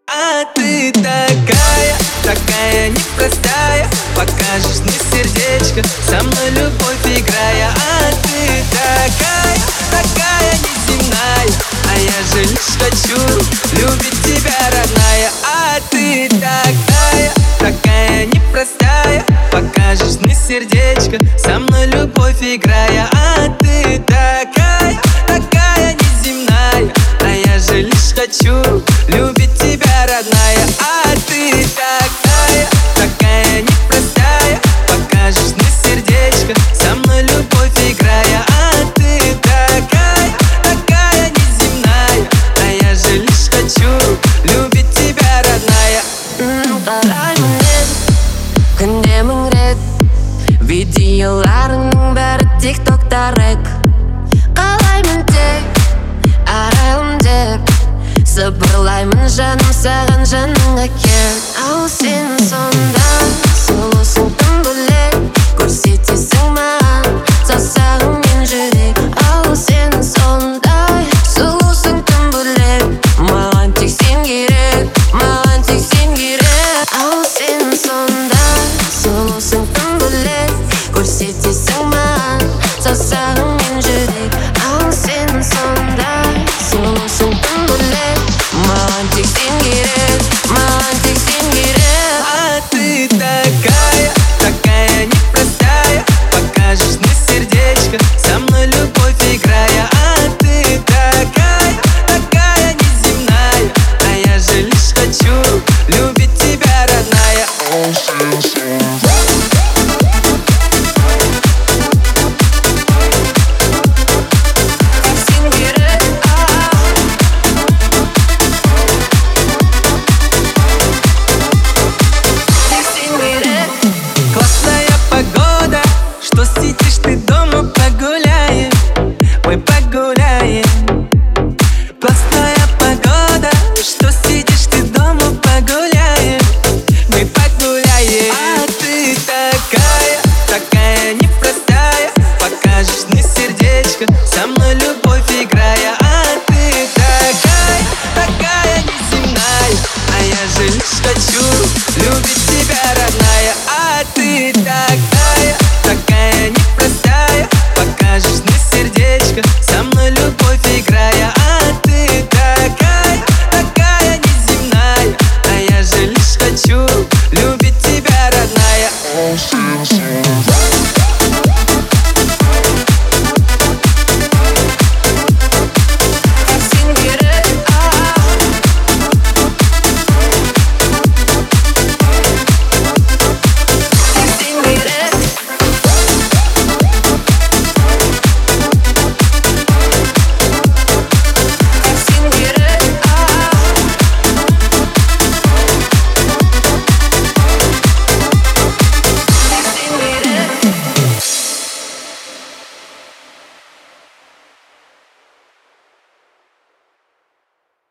А ты такая, такая непростая, покажешь мне сердечко, со мной любовь играя. А ты такая, такая неземная, а я же лишь хочу любить тебя, родная. А ты такая, такая непростая, покажешь мне сердечко, со мной любовь играя. А ты такая, такая неземная, а я же лишь хочу любить тебя, родная. А ты такая, такая непростая, покажешь мне сердечко, со мной любовь играя. А ты такая, такая неземная, а я же лишь хочу любить тебя, родная. Күндемің рет видеоларыңның бәрі тиктокта рэк. Қалаймын тек арайлым деп, сыбырлаймын жаным саған жаныңа кел. Ал сен сонда